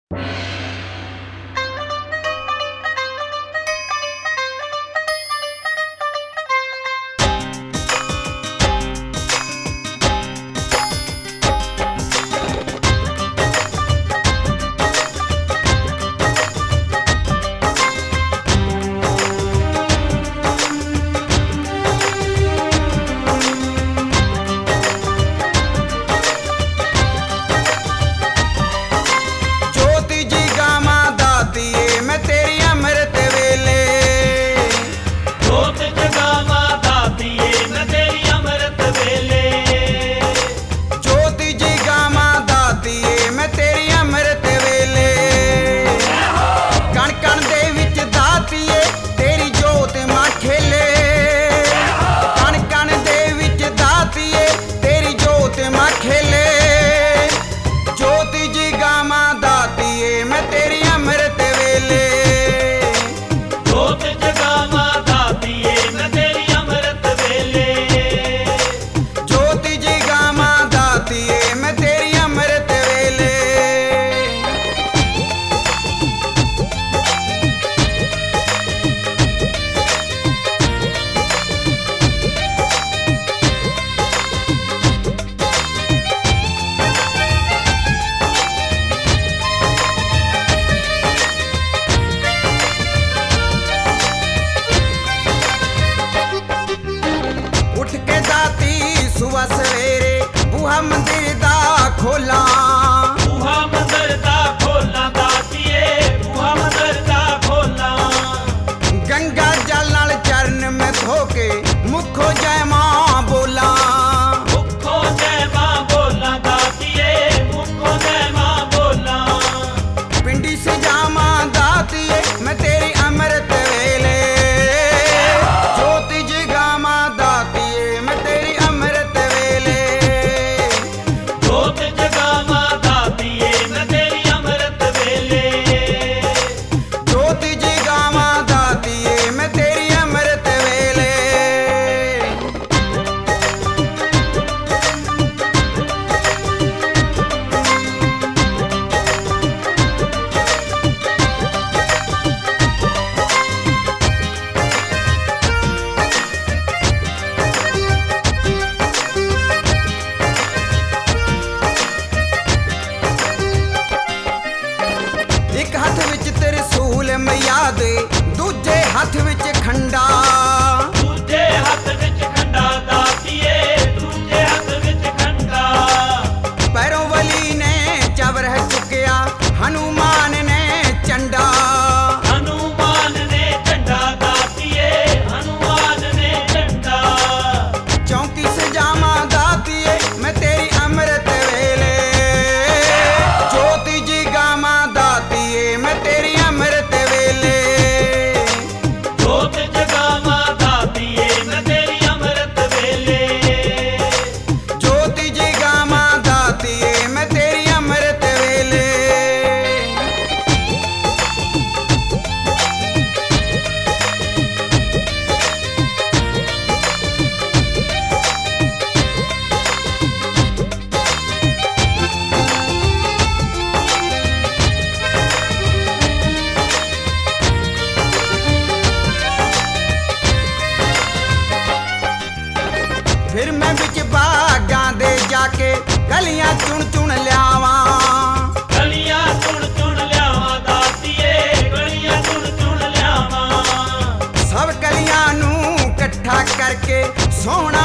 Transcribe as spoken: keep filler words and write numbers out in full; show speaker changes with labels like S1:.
S1: मंदिर दा खोला
S2: बूहा मंदिर दा खोला दातिए बूहा मंदिर दा खोला
S1: गंगा जल नाल चरण में धोके मुखो जय मां बोला
S2: मुखो जय मां बोला दातिए मुखो जय मां बोला
S1: पिंडी से जामा दातिए मैं तेरी अमृत वेले ज्योति जगामा दातिए मैं तेरी अमृत वेले
S2: ज्योति जगामा दातिए मैं तेरी अमृत वेले
S1: ज्योति जगामा दातिए मैं तेरी अमृत वेले एक हाथ विच त्रिशूल मैया दे दूजे हाथ विच खंडा
S2: दूजे हाथ विच खंडा दातिए दूजे हाथ विच खंडा
S1: पैरों वली ने चवर चुकिया हनुमान ने चंडा
S2: हनुमान ने झंडा दातिए हनुमान ने झंडा
S1: चौंकी से जामा दातिए मैं तेरी अमृत वेले ज्योति जी गामा दातिए मैं तेरी अमृत वेले
S2: ज्योति जगामा दातिए मैं तेरी अमृत वेले
S1: ज्योति जी गामा दातिए मैं तेरी अमृत वेले फिर मैं बिच बागां दे जाके गलियां चुन चुन लियावां
S2: गलियां चुन चुन लियावां दातिए गलियां चुन चुन लियावां
S1: सब गलियां नू इकट्ठा करके सोहना